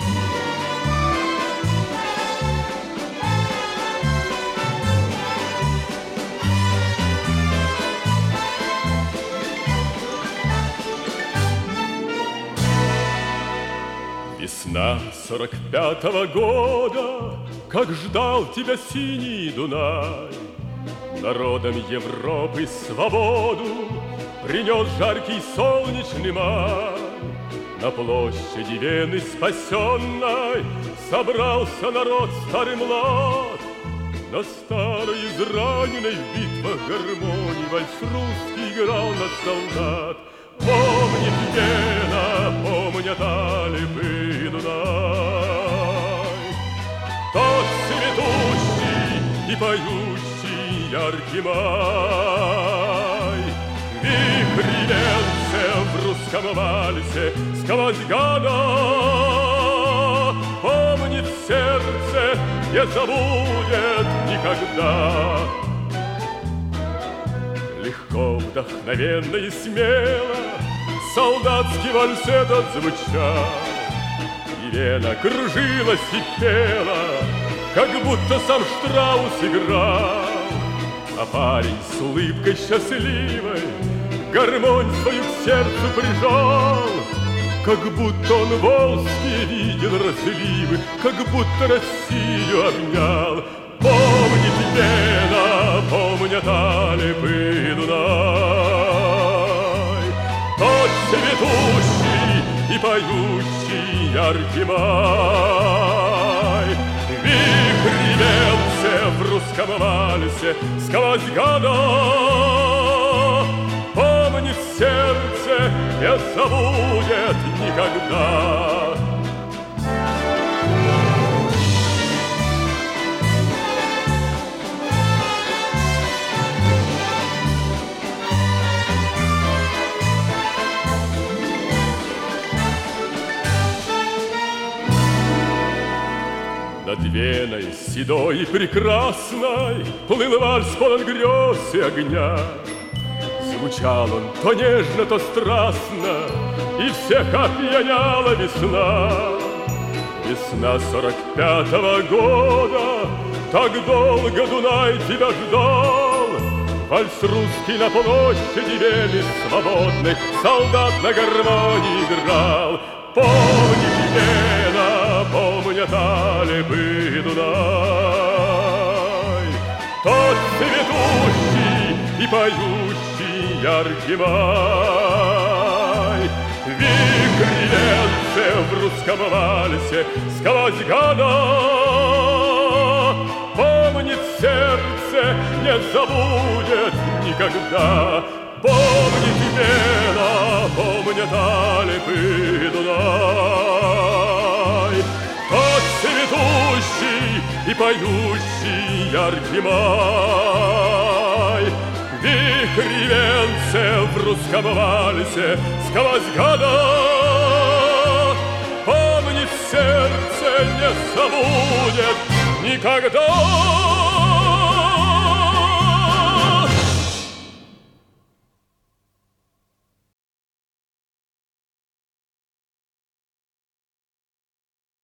Весна 45-го года, как ждал тебя синий Дунай, народам Европы свободу принес жаркий солнечный май. На площади Вены спасенной собрался народ старый млад. На старой израненной в битвах гармонии вальс русский играл на солдат. Помнит Вена, помнят Альпы и Дунай, тот цветущий и поющий яркий май. Вихри венце в русском вальсе сквозь года помнит сердце, не забудет никогда. Легко, вдохновенно и смело солдатский вальс этот звучал, и Вена кружилась и пела, как будто сам Штраус играл. А парень с улыбкой счастливой гармонь свою к сердцу прижал, как будто он Волжские видел разливы, как будто Россию обнял. Помнит Вена, помнят Альпы и Дунай, тот цветущий и поющий яркий май. Вихри венце в русском вальсе сквозь года помнит сердце, не забудет никогда. Над Веной седой и прекрасной плыл вальс полон грез и огня. Звучал он то нежно, то страстно, и всех опьяняла весна. Весна 45-го года, так долго Дунай тебя ждал. Вальс русский на площади Вены свободных солдат на гармонии играл. Помнит Вена, помнят Альпы и Дунай, тот цветущий и поющий яркий май. Вихри венце в русском вальсе сквозь года помнит сердце, не забудет никогда. Помнит Вена, помнят Альпы и Дунай, тот цветущий и поющий яркий май. Вихри венце в русском вальсе сквозь года помнит сердце, не забудет никогда.